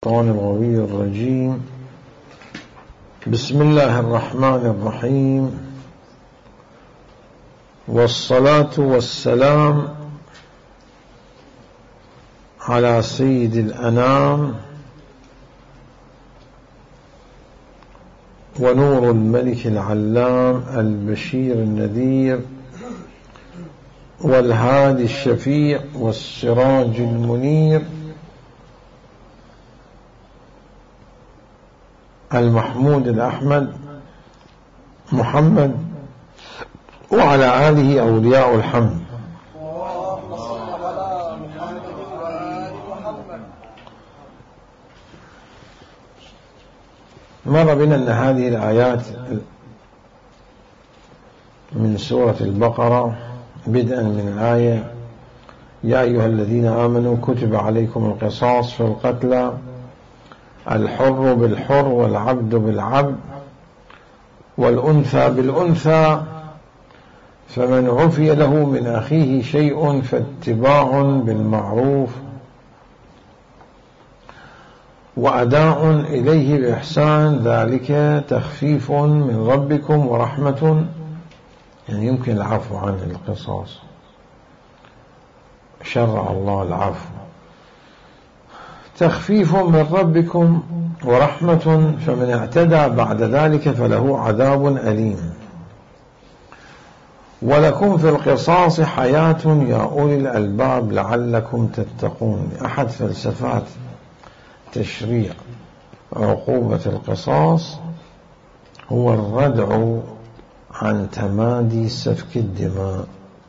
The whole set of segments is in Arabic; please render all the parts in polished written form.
الشيطان الغوي الرجيم. بسم الله الرحمن الرحيم، والصلاة والسلام على سيد الأنام ونور الملك العلام البشير النذير والهادي الشفيع والسراج المنير المحمود الأحمد محمد وعلى آله أولياء الحمد. مر بنا أن هذه الآيات من سورة البقرة بدءا من الآية يا أيها الذين آمنوا كتب عليكم القصاص في القتلى الحر بالحر والعبد بالعبد والأنثى بالأنثى فمن عفي له من أخيه شيء فاتباع بالمعروف وأداء إليه بإحسان ذلك تخفيف من ربكم ورحمة، يعني يمكن العفو عن القصاص، شرع الله العفو، تخفيف من ربكم ورحمة فمن اعتدى بعد ذلك فله عذاب أليم. ولكم في القصاص حياة يا أولي الألباب لعلكم تتقون. أحد فلسفات تشريع عقوبة القصاص هو الردع عن تمادي سفك الدماء.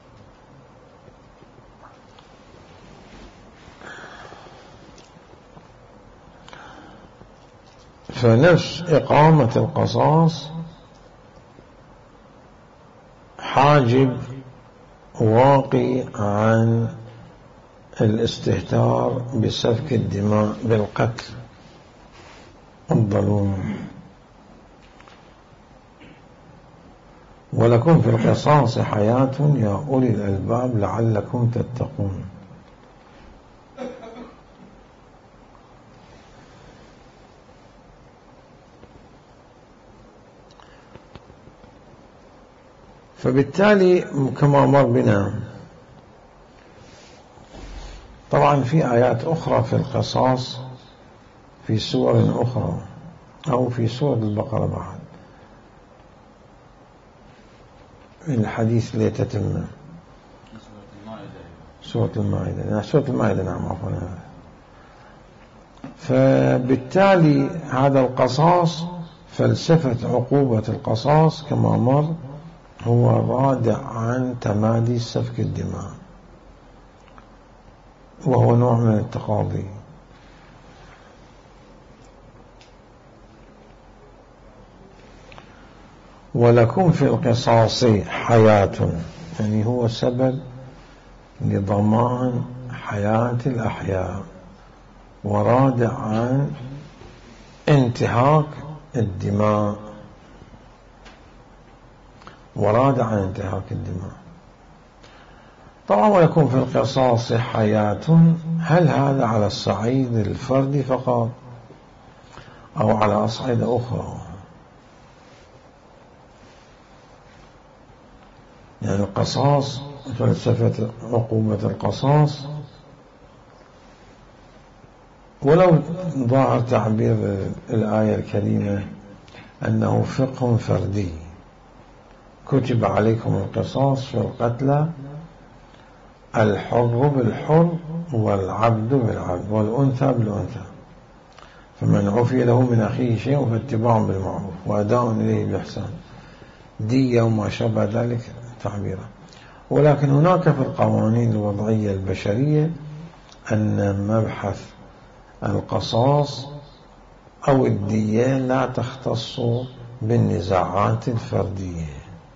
فنفس إقامة القصاص حاجب واقي عن الاستهتار بسفك الدماء بالقتل الظلوم. ولكم في القصاص حياة يا أولي الألباب لعلكم تتقون. فبالتالي كما مر بنا طبعا في آيات أخرى في القصاص في سور أخرى أو في سورة البقرة بعد الحديث ليتتم سورة المائدة نعم عفوا. فبالتالي هذا القصاص فلسفة عقوبة القصاص كما مر هو رادع عن تمادي سفك الدماء، وهو نوع من التقاضي. ولكم في القصاص حياة، يعني هو سبب لضمان حياة الأحياء ورادع عن انتهاك الدماء طبعا ويكون في القصاص حياة، هل هذا على الصعيد الفردي فقط أو على أصعد أخرى؟ يعني القصاص فلسفة عقوبة القصاص ولو ظاهر تعبير الآية الكريمة أنه فقه فردي، كتب عليكم القصاص في القتلى الحر بالحر والعبد بالعبد والأنثى بالأنثى فمن عفي له من أخيه شيء فاتباع بالمعروف وأداء إليه بإحسان، دية وما شابه ذلك تعبيرا. ولكن هناك في القوانين الوضعية البشرية أن مبحث القصاص أو الدية لا تختص بالنزاعات الفردية،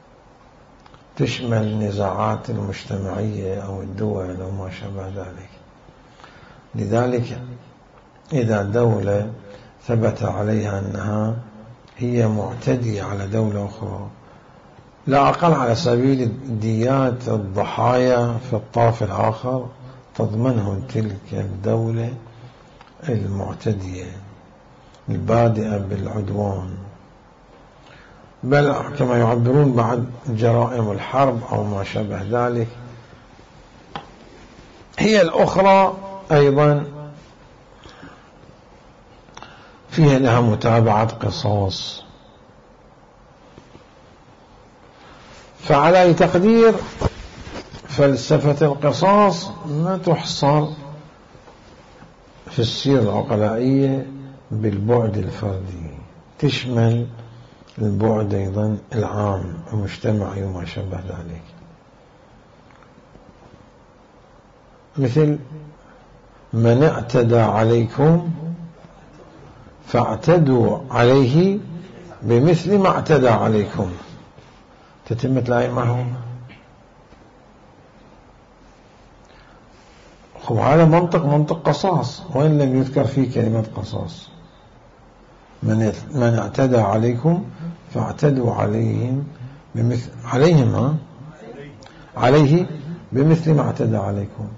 تشمل النزاعات المجتمعية أو الدول أو ما شابه ذلك. لذلك إذا دولة ثبت عليها أنها هي معتدية على دولة أخرى، لا أقل على سبيل الديات الضحايا في الطرف الآخر، تضمنهم تلك الدولة المعتدية البادئة بالعدوان، بل كما يعبرون بعد جرائم الحرب أو ما شابه ذلك. هي الأخرى أيضا فيها لها متابعة قصاص. فعلى أي تقدير فلسفة القصاص ما تحصر في السيرة العقلائية بالبعد الفردي، تشمل البعد أيضا العام المجتمعي وما شابه ذلك، مثل من اعتدى عليكم فاعتدوا عليه بمثل ما اعتدى عليكم. تتمة الآية معهم. وهذا منطق قصاص، وإن لم يذكر فيه كلمة قصاص. من اعتدى عليكم فاعتدوا عليهم بمثل عليه بمثل ما اعتدى عليكم.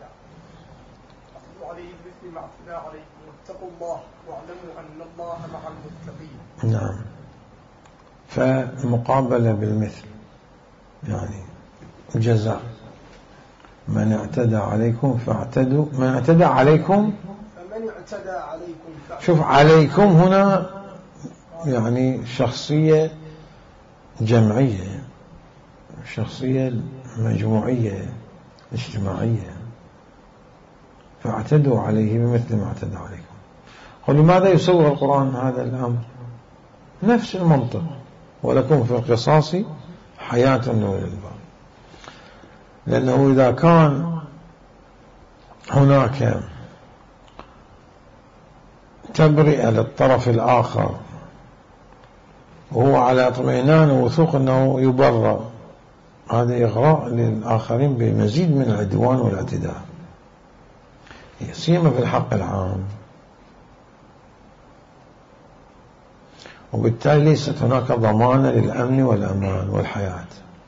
واتقوا الله واعلموا أن الله مع المتقين. نعم. فالمقابلة بالمثل يعني الجزاء. من اعتدى عليكم فاعتدوا، من اعتدى عليكم فمن اعتدى عليكم شوف عليكم هنا يعني شخصية جمعية، شخصية مجموعية اجتماعية. فاعتدوا عليه بمثل ما اعتدى عليكم. ولماذا يصور القرآن هذا الأمر؟ نفس المنطق، ولكم في القصاص حياة أولي الألباب. لأنه إذا كان هناك تبرئة للطرف الآخر وهو على اطمئنان ووثوق أنه يبرأ، هذا إغراء للآخرين بمزيد من العدوان والاعتداء، سيما في الحق العام. وبالتالي ليست هناك ضمانة للأمن والأمان والحياة.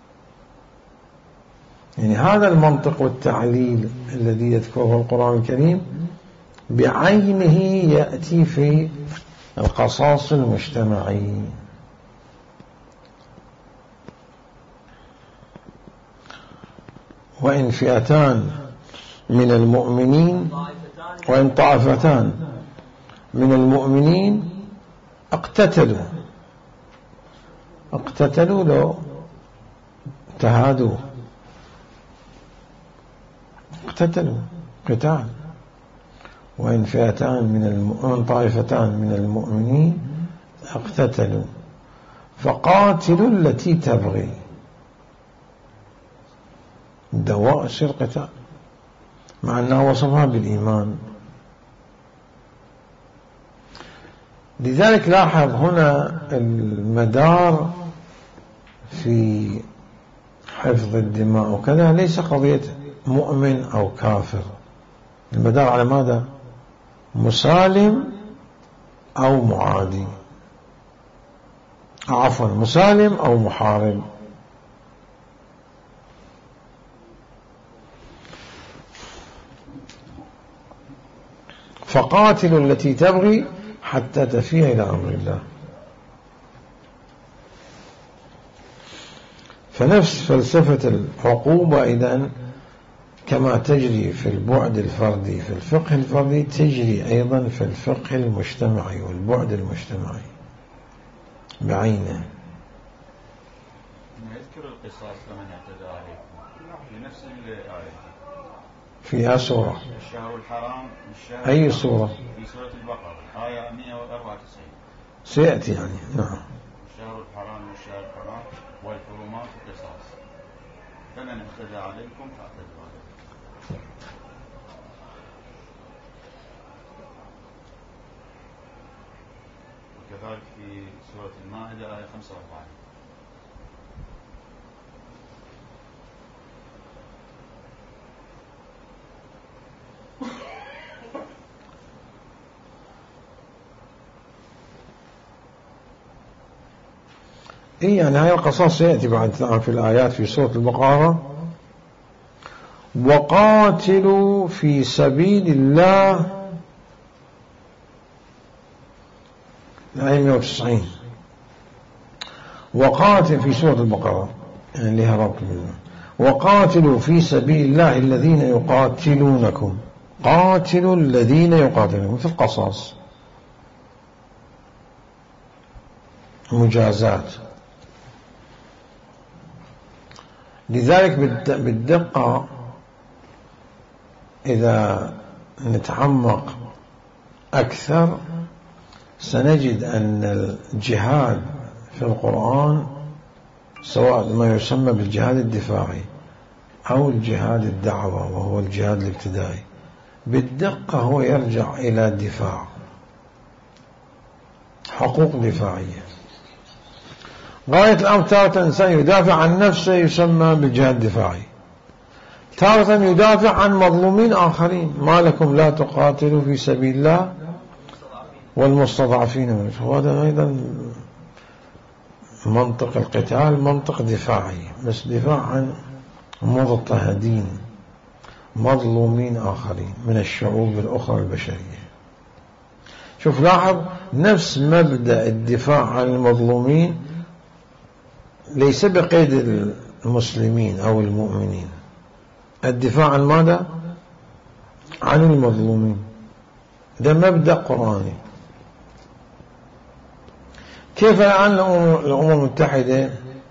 يعني هذا المنطق والتعليل الذي يذكره القرآن الكريم بعينه يأتي في القصاص المجتمعي. وإن فئتان من المؤمنين، وإن طائفتان من المؤمنين اقتتلوا لو تهادوا، اقتتلوا قتال. وإن فئتان من طائفتان من المؤمنين اقتتلوا فقاتلوا التي تبغي. دواء القتال مع أنه وصفها بالإيمان. لذلك لاحظ هنا المدار في حفظ الدماء وكذا ليس قضية مؤمن أو كافر، المدار على ماذا؟ مسالم أو معادي، عفوا مسالم أو محارب. فقاتلوا التي تبغي حتى تفيء إلى أمر الله. فنفس فلسفة العقوبة إذن كما تجري في البعد الفردي في الفقه الفردي تجري أيضا في الفقه المجتمعي والبعد المجتمعي بعينه. يذكر القصاص لمن اعتدى عليكم في نفس الآية فيها سورة الشهر الحرام أي سورة؟ في سورة البقرة آية 194 سيأتي يعني. نعم. الشهر الحرام والشهر الحرام والحرمات قصاص فمن اعتدى عليكم فاعتدوا عليه. وكذلك في سورة المائدة آية 45. يعني هاي القصاص يأتي بعد في الآيات في سورة البقرة. وقاتلوا في سبيل الله الآية 190. وقاتل في سورة البقرة يعني لها ربط منه. وقاتلوا في سبيل الله الذين يقاتلونكم. قاتلوا الذين يقاتلونكم مثل القصاص، مجازات. لذلك بالدقة إذا نتعمق أكثر سنجد أن الجهاد في القرآن سواء ما يسمى بالجهاد الدفاعي أو الجهاد الدعوة وهو الجهاد الابتدائي بالدقة هو يرجع إلى الدفاع، حقوق دفاعية. غاية الأمر تارة إنسان يدافع عن نفسه يسمى بالجهاد الدفاعي، تارة يدافع عن مظلومين آخرين. ما لكم لا تقاتلوا في سبيل الله والمستضعفين. وهذا أيضا منطق القتال منطق دفاعي، بس دفاع عن مضطهدين مظلومين آخرين من الشعوب الأخرى البشرية. شوف لاحظ نفس مبدأ الدفاع عن المظلومين ليس بقيد المسلمين أو المؤمنين، الدفاع عن ماذا؟ عن المظلومين. ده مبدأ قرآني. كيف الآن الأمم المتحدة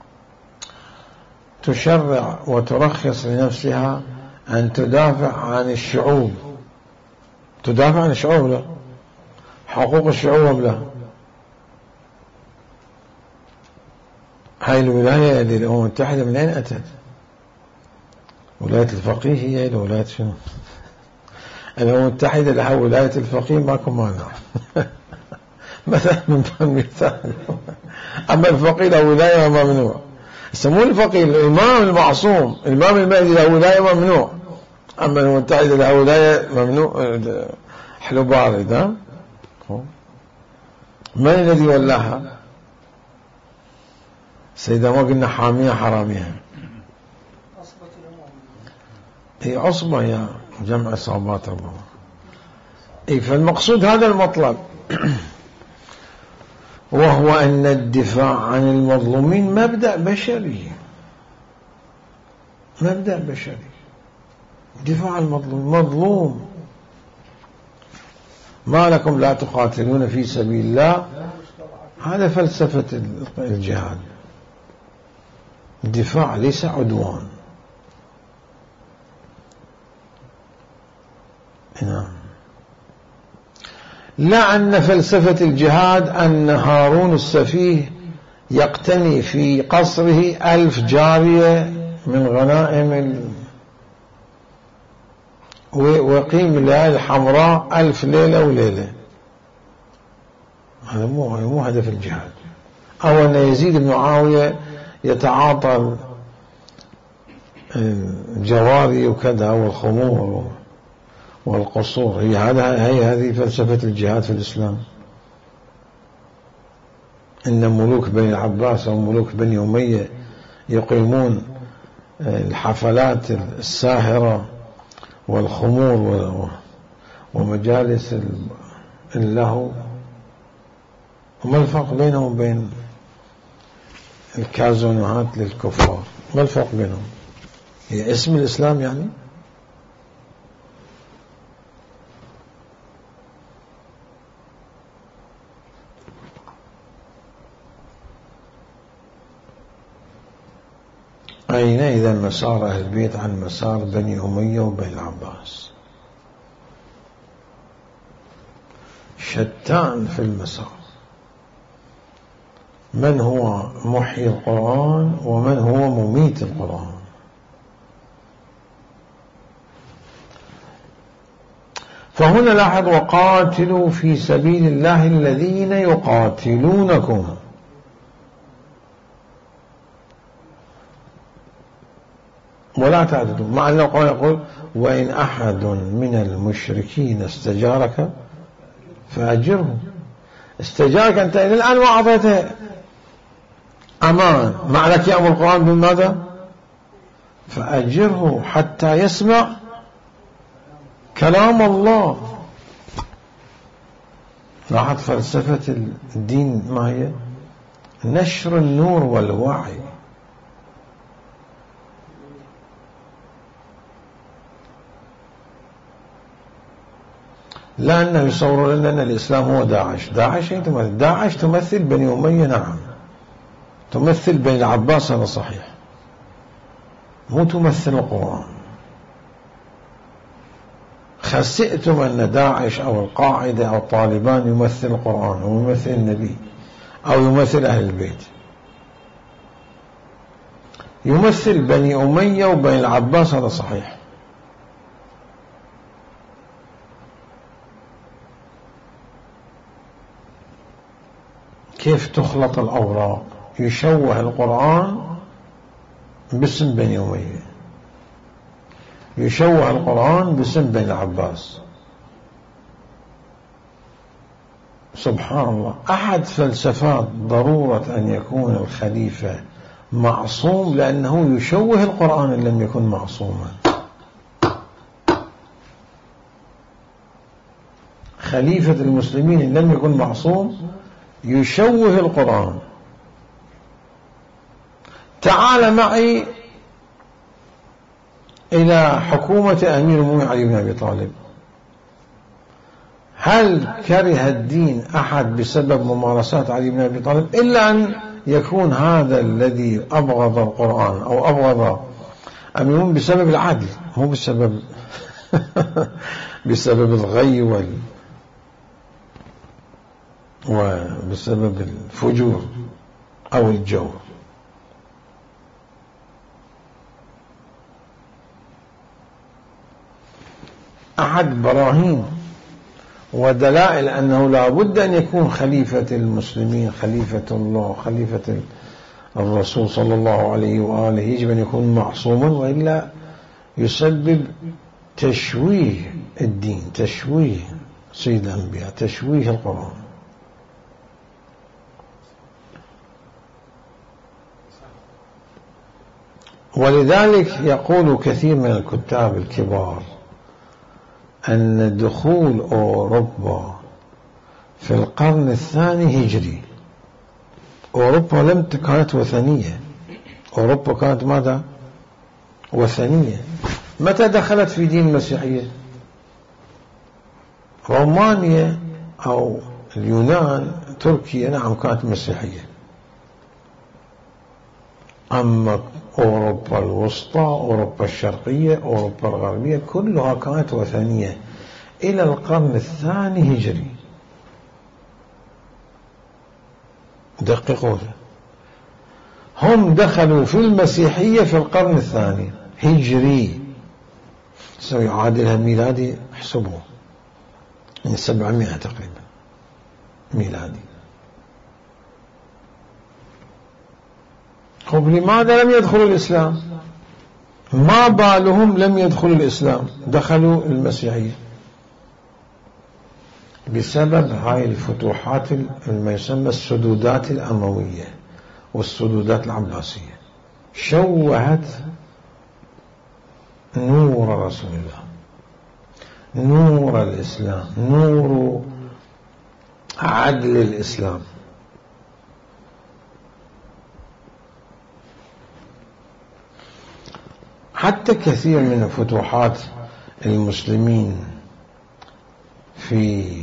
تشرع وترخص لنفسها أن تدافع عن الشعوب؟ تدافع عن الشعوب لا، حقوق الشعوب لا. هاي الولاية للأمم المتحدة من أين أتت؟ ولاية الفقيه هي الولاية شنو؟ الأمم المتحدة لها ولاية الفقيه ماكو مانع مثلا من مثال. أما الفقيه له ولاية ممنوع. يسمون الفقيه الإمام المعصوم الإمام المهدي له ولاية ممنوع، أما الأمم المتحدة له ولاية ممنوع. حلو بارد. من الذي ولاها؟ سيدة ما قلنا حامية حرامية، هي عصبة يا جمع عصابات الله. فالمقصود هذا المطلب وهو أن الدفاع عن المظلومين مبدأ بشري، مبدأ بشري. دفاع عن المظلوم، مظلوم ما لكم لا تقاتلون في سبيل الله. هذا فلسفة الجهاد، الدفاع ليس عدوان. نعم. لا أن فلسفة الجهاد أن هارون السفيه يقتني في قصره 1000 جارية من غنائم ويقيم الليالي الحمراء 1000 ليلة وليلة. هذا مو هدف الجهاد. أو أن يزيد بن معاوية يتعاطى الجواري وكذا والخمور والقصور. هي هذه فلسفة الجهاد في الإسلام. إن ملوك بني العباس أو ملوك بني أمية يقيمون الحفلات الساهرة والخمور ومجالس اللهو. وما الفرق بينهم وبين الكازونات للكفار؟ ما الفرق بينهم؟ هي اسم الإسلام يعني. أين إذا مسار أهل البيت عن مسار بني أمية وبني العباس؟ شتان في المسار. من هو محيي القرآن ومن هو مميت القرآن؟ فهنا لاحظ وقاتلوا في سبيل الله الذين يقاتلونكم. ولا تعتدوا. مع أن القرآن يقول وإن أحد من المشركين استجارك فأجره. استجارك أنت إلى الآن ما أعطيته أمان، معنى يأمر القرآن بماذا؟ فأجره حتى يسمع كلام الله. لاحظ فلسفة الدين ما هي؟ نشر النور والوعي. لأنه يصور لنا أن الإسلام هو داعش. داعش تمثل بني أمية، نعم، تمثل بني العباس، هذا صحيح، مو تمثل القرآن. خسئتم أن داعش أو القاعدة أو الطالبان يمثل القرآن أو يمثل النبي أو يمثل أهل البيت. يمثل بني أمية وبني العباس، هذا صحيح. كيف تخلط الأوراق؟ يشوه القرآن باسم بني أمية، يشوه القرآن باسم بني العباس. سبحان الله. أحد فلسفات ضرورة أن يكون الخليفة معصوم لأنه يشوه القرآن إن لم يكن معصوما. خليفة المسلمين إن لم يكن معصوم يشوه القرآن. تعال معي إلى حكومة أمير المؤمنين علي بن أبي طالب. هل كره الدين أحد بسبب ممارسات علي بن أبي طالب؟ إلا أن يكون هذا الذي أبغض القرآن أو أبغض أمير المؤمنين بسبب العدل، مو بسبب بسبب الغي وبسبب الفجور أو الجور. أحد براهين ودلائل أنه لا بد أن يكون خليفة المسلمين، خليفة الله، خليفة الرسول صلى الله عليه وآله، يجب أن يكون معصوما، وإلا يسبب تشويه الدين، تشويه سيد الأنبياء، تشويه القرآن. ولذلك يقول كثير من الكتاب الكبار أن دخول أوروبا في القرن الثاني هجري، أوروبا كانت وثنية، أوروبا كانت ماذا؟ وثنية. متى دخلت في دين المسيحية؟ رومانيا أو اليونان، تركيا، نعم كانت مسيحية. أما أوروبا الوسطى، أوروبا الشرقية، أوروبا الغربية كلها كانت وثنية إلى القرن الثاني هجري. دققوا، هم دخلوا في المسيحية في القرن الثاني هجري، سيعادلها ميلادي، احسبوه، من 700 تقريبا ميلادي. طب لماذا لم يدخلوا الإسلام؟ ما بالهم لم يدخلوا الإسلام، دخلوا المسيحية بسبب هاي الفتوحات ما يسمى السدودات الأموية والسدودات العباسية. شوهت نور رسول الله، نور الإسلام، نور عدل الإسلام. حتى كثير من فتوحات المسلمين في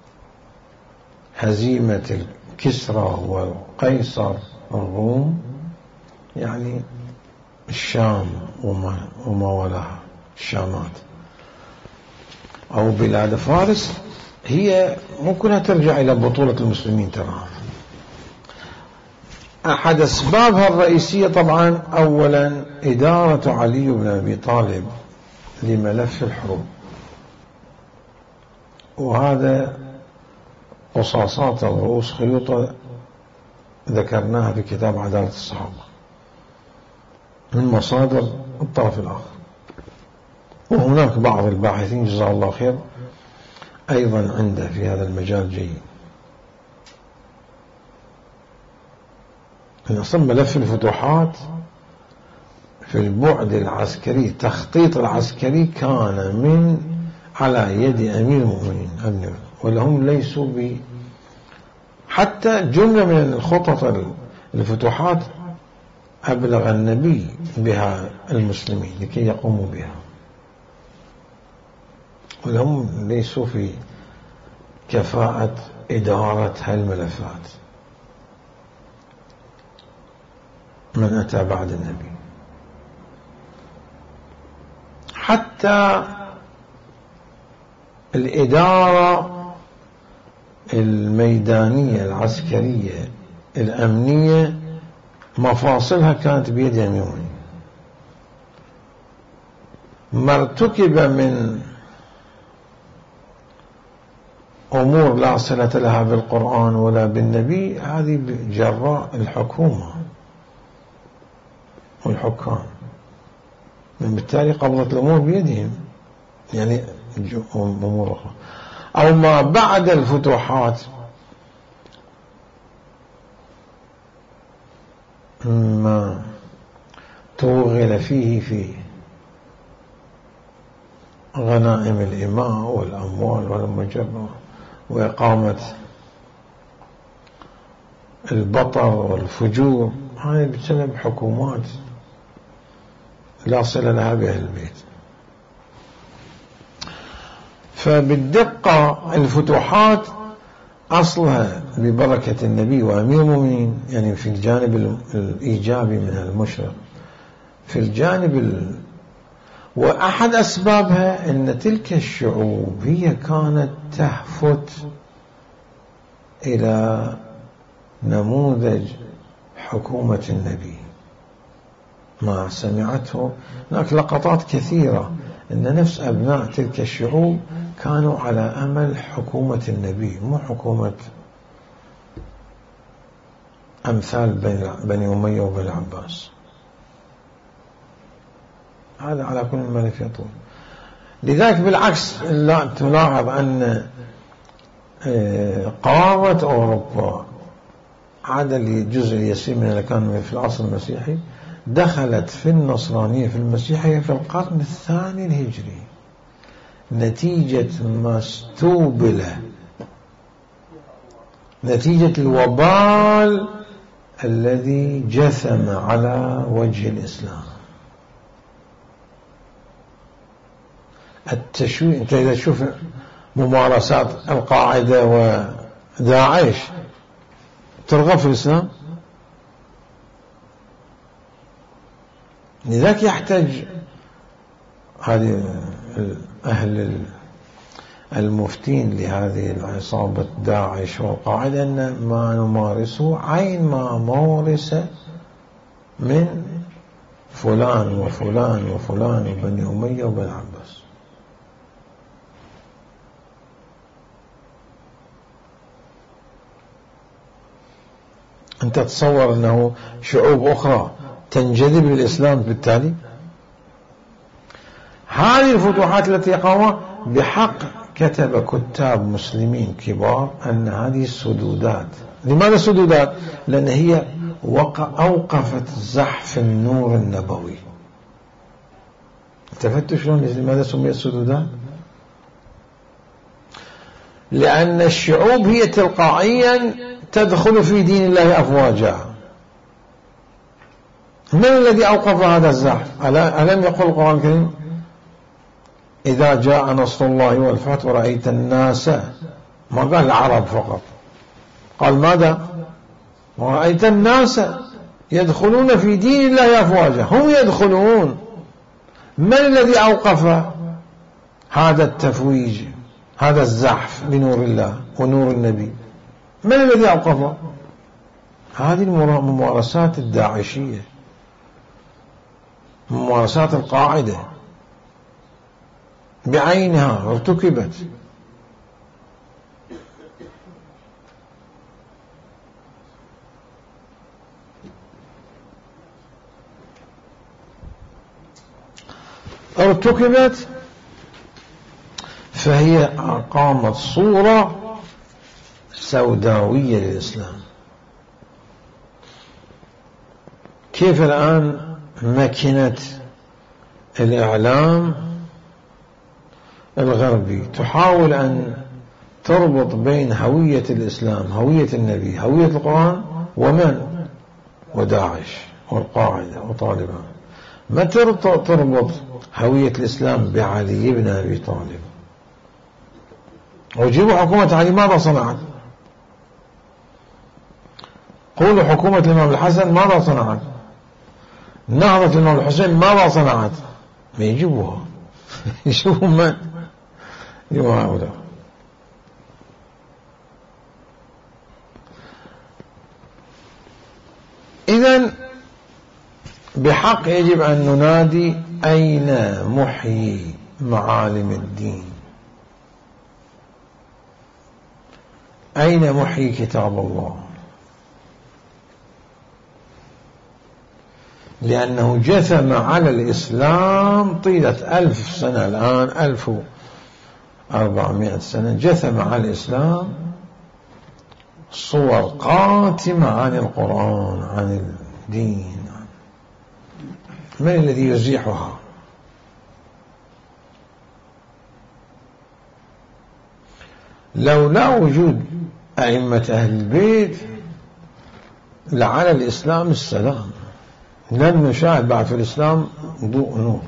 هزيمة الكسرى والقيصر الروم، يعني الشام وما ولاها، الشامات أو بلاد فارس، هي ممكن ترجع إلى بطولة المسلمين. ترى أحد أسبابها الرئيسية طبعا أولا إدارة علي بن أبي طالب لملف الحروب، وهذا قصاصات الرؤوس خيوطة ذكرناها في كتاب عدالة الصحابة من مصادر الطرف الآخر. وهناك بعض الباحثين جزاه الله خير أيضا عنده في هذا المجال جيد. أصلا ملف الفتوحات في البعد العسكري، تخطيط العسكري كان من على يد أمير المؤمنين ولهم ليسوا حتى جملة من الخطط الفتوحات أبلغ النبي بها المسلمين لكي يقوموا بها، ولهم ليسوا في كفاءة إدارة هالملفات من أتى بعد النبي. حتى الإدارة الميدانية العسكرية الأمنية مفاصلها كانت بيد أمير. ما ارتكب من أمور لا صلة لها بالقرآن ولا بالنبي هذه جراء الحكومة والحكام، من بالتالي قبضت الأمور بيدهم، يعني أمور أخرى. أو ما بعد الفتوحات ما توغل فيه في غنائم الإماء والأموال والمجرة وإقامة البطر والفجور، هاي بسبب حكومات لا صلة لها بأهل البيت. فبالدقة الفتوحات أصلها ببركة النبي وأمير المؤمنين، يعني في الجانب الإيجابي من المشرق. في الجانب وأحد أسبابها أن تلك الشعوب هي كانت تهفت إلى نموذج حكومة النبي، ما سمعته هناك لقطات كثيرة أن نفس أبناء تلك الشعوب كانوا على أمل حكومة النبي، مو حكومة أمثال بني أمية وبني العباس. هذا على كل ملف يطول. لذلك بالعكس لا تلاحظ أن قارة أوروبا عدا الجزء اليسير من اللي كان في العصر المسيحي دخلت في النصرانية في المسيحية في القرن الثاني الهجري نتيجة ما استوبل، نتيجة الوبال الذي جثم على وجه الإسلام. التشويه، أنت إذا تشوف ممارسات القاعدة وداعش ترغب في الإسلام. لذلك يحتاج هذه أهل المفتين لهذه العصابة داعش والقاعدة أن ما نمارسه عين ما مورس من فلان وفلان وفلان وبني أمية وبني عباس. أنت تصور أنه شعوب أخرى تنجذب للإسلام بالتالي؟ هذه الفتوحات التي قامت بحق كتب كتاب مسلمين كبار أن هذه السدودات. لماذا السدودات؟ لأن هي أوقفت زحف النور النبوي. التفتوا شلون لماذا سميت السدودات؟ لأن الشعوب هي تلقائيا تدخل في دين الله أفواجا. من الذي أوقف هذا الزحف؟ ألم يقل القرآن الكريم إذا جاء نصر الله والفتح ورأيت الناس، ما قال العرب فقط، قال ماذا؟ ورأيت الناس يدخلون في دين الله أفواجا، هم يدخلون. من الذي أوقف هذا التفويج، هذا الزحف بنور الله ونور النبي؟ من الذي أوقفه؟ هذه الممارسات الداعشية، ممارسات القاعدة بعينها ارتكبت. فهي أقامت صورة سوداوية للإسلام. كيف الآن ماكينة الإعلام الغربي تحاول أن تربط بين هوية الإسلام، هوية النبي، هوية القرآن، ومن؟ وداعش والقاعدة وطالبان. ما تربط هوية الإسلام بعلي بن أبي طالب. وجيبوا حكومة علي ماذا صنعت؟ قولوا حكومة الإمام الحسن ماذا صنعت؟ نهضة الإمام الحسين ماذا صنعت؟ ما يجيبوها. يشوفوا من؟ يجيبوا هؤلاء. إذن بحق يجب أن ننادي: أين محيي معالم الدين؟ أين محيي كتاب الله؟ لأنه جثم على الإسلام طيلة 1000 سنة، الآن 1400 سنة جثم على الإسلام صور قاتمة عن القرآن، عن الدين. من الذي يزيحها؟ لولا وجود أئمة أهل البيت لعلى الإسلام السلام، لن نشاهد بعد في الإسلام ضوء نور.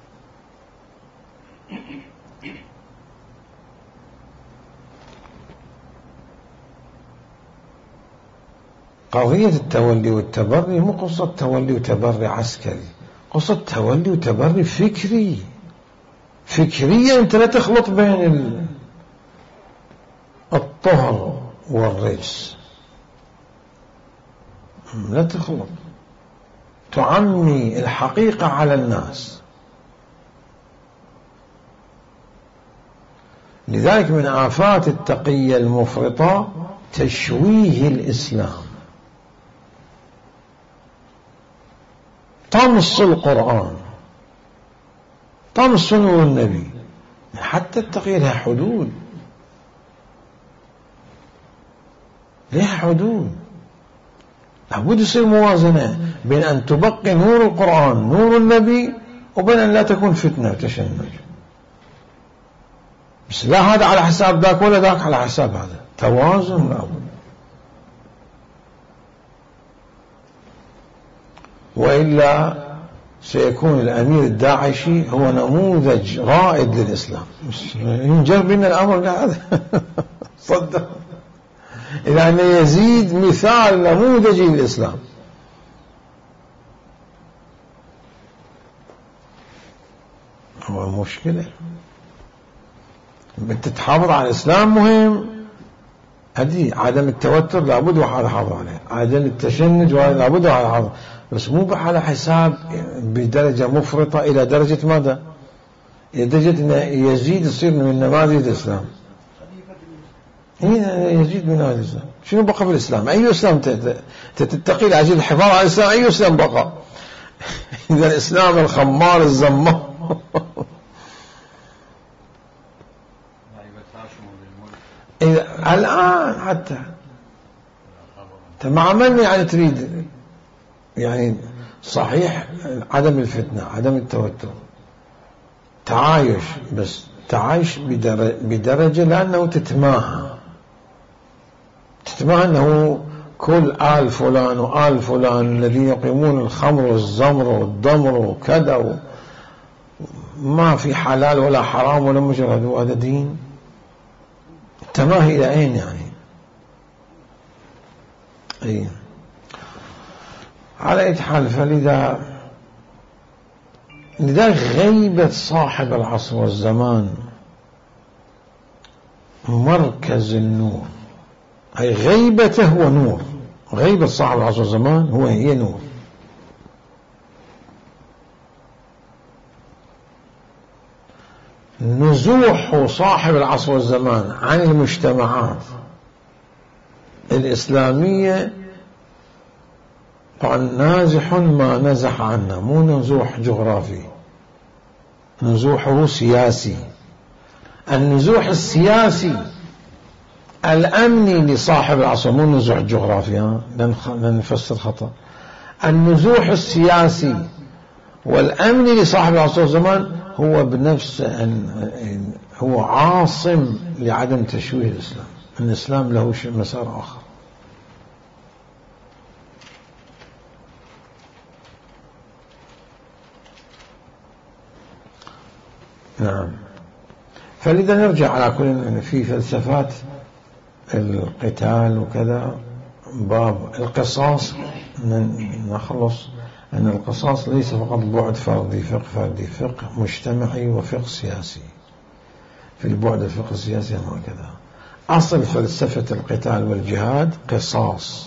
قضية التولي والتبري مو قصة تولي وتبري عسكري، قصة تولي وتبري فكري. فكريا أنت لا تخلط بين الطهر والرجس، لا تخلط، تعمي الحقيقة على الناس. لذلك من آفات التقية المفرطة تشويه الإسلام، طمس القرآن، طمس نور النبي. حتى التقية لها حدود، لها حدود. لابد يصير موازنة بين أن تبقي نور القرآن نور النبي، وبين أن لا تكون فتنة وتشنج. بس لا هذا على حساب ذاك ولا ذاك على حساب هذا، توازن لابد. وإلا سيكون الأمير الداعشي هو نموذج رائد للإسلام. ينجر بنا الأمر لهذا. صدق. إلى أن يزيد مثال نموذجي للإسلام. هو المشكلة أنت تحافظ على الإسلام مهم، هذه عدم التوتر لابد واحد يحافظ عليه، عدم التشنج لابد واحد يحافظ، بس مو على حساب بدرجة مفرطة إلى درجة ماذا؟ إلى درجة أن يزيد يصير من نماذج الإسلام. هنا يزيد من نماذج الإسلام. شنو بقى في الإسلام؟ أي إسلام تتقي لأجل الحفاظ على الإسلام؟ أي إسلام بقى؟ إذا الإسلام الخمار الزمار. الآن حتى ما عملنا يعني تريد يعني صحيح عدم الفتنة، عدم التوتر، تعايش، بس تعايش بدرجة لأنه تتماهى أنه كل آل فلان وآل فلان الذين يقيمون الخمر والزمر والضمر وكذا، ما في حلال ولا حرام ولا مجرد، وهذا دين. تماهي إلى أين يعني؟ أي على أي حال. لذلك غيبة صاحب العصر والزمان مركز النور، أي غيبته هو نور. غيبة صاحب العصر والزمان هي نور. نزوح صاحب العصر والزمان عن المجتمعات الإسلامية طبعا نازح ما نزح عنا، مو نزوح جغرافي، نزوحه سياسي. النزوح السياسي الأمني لصاحب العصر، مو النزوح الجغرافي، لن نفسر خطأ. النزوح السياسي والأمني لصاحب العصر والزمان هو بنفس هو عاصم لعدم تشويه الإسلام. الإسلام له مسار آخر. نعم. فلذا نرجع على كل في فلسفات القتال وكذا باب القصاص نخلص أن القصاص ليس فقط بعد فردي، فقه مجتمعي وفقه سياسي. في البعد الفقه السياسي هكذا. أصل فلسفة القتال والجهاد قصاص،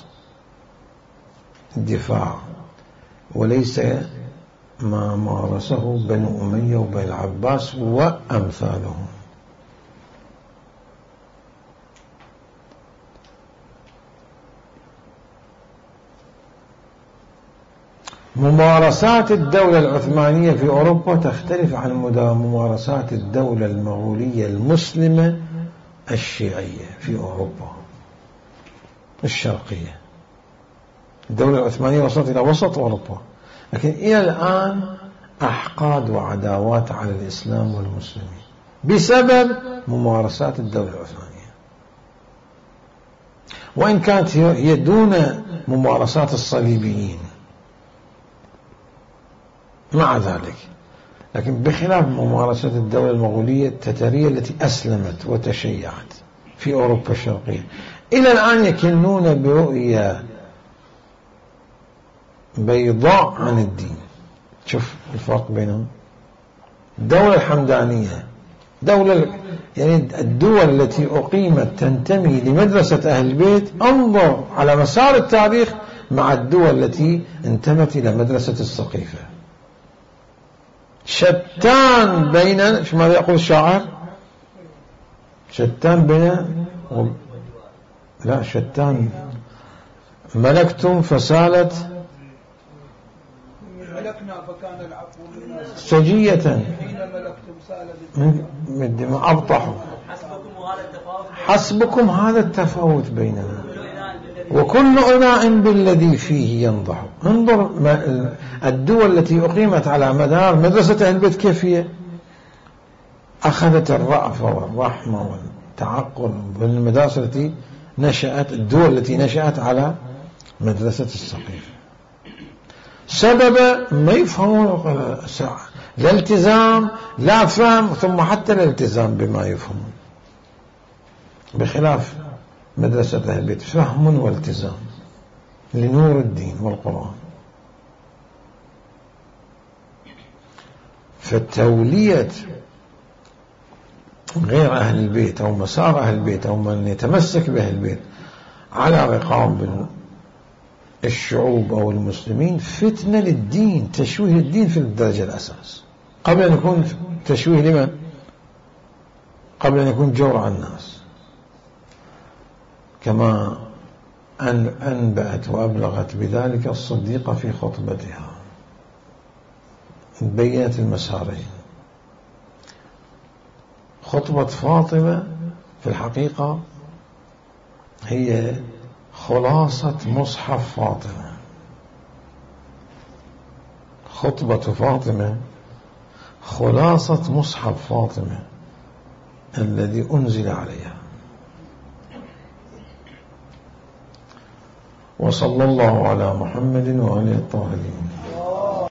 الدفاع، وليس ما مارسه بنو أمية وبنو العباس وأمثالهم. ممارسات الدولة العثمانية في أوروبا تختلف عن ممارسات الدولة المغولية المسلمة الشيعية في أوروبا الشرقية. الدولة العثمانية وصلت إلى وسط أوروبا، لكن إلى الآن أحقاد وعداوات على الإسلام والمسلمين بسبب ممارسات الدولة العثمانية، وإن كانت هي دون ممارسات الصليبيين مع ذلك، لكن بخلاف ممارسات الدولة المغولية التتارية التي أسلمت وتشيعت في أوروبا الشرقية. إلى الآن يكنون برؤية بيضاء عن الدين. شوف الفرق بينهم. الدولة الحمدانية يعني الدول التي أقيمت تنتمي لمدرسة أهل البيت، انظر على مسار التاريخ مع الدول التي انتمت إلى مدرسة السقيفة. شتان بين شو ماذا يقول الشاعر؟ شتان بين لا شتان ملكتم فسالت سجية من الدماء أبطحوا. حسبكم هذا التفاوت بيننا وكل أناء بالذي فيه ينضح. انظر الدول التي أقيمت على مدار مدرسة أهل البيت كيف هي أخذت الرأفة والرحمة والتعقل بالمدارس التي نشأت، الدول التي نشأت على مدرسة السقيفة. سبب ما يفهمون لا التزام لا فهم، ثم حتى الالتزام بما يفهمون، بخلاف مدرسة أهل البيت فهم والتزام لنور الدين والقرآن. فتولية غير أهل البيت أو مسار أهل البيت أو من يتمسك بأهل البيت على رقاب الشعوب أو المسلمين فتنة للدين، تشويه الدين في الدرجة الأساس، قبل أن يكون تشويه لمن؟ قبل أن يكون جور على الناس، كما أن أنبأت وأبلغت بذلك الصديقة في خطبتها. بينت المسارين. خطبة فاطمة في الحقيقة هي خلاصة مصحف فاطمة. خطبة فاطمة خلاصة مصحف فاطمة الذي أنزل عليها. وصلى الله على محمد وآله الطاهرين.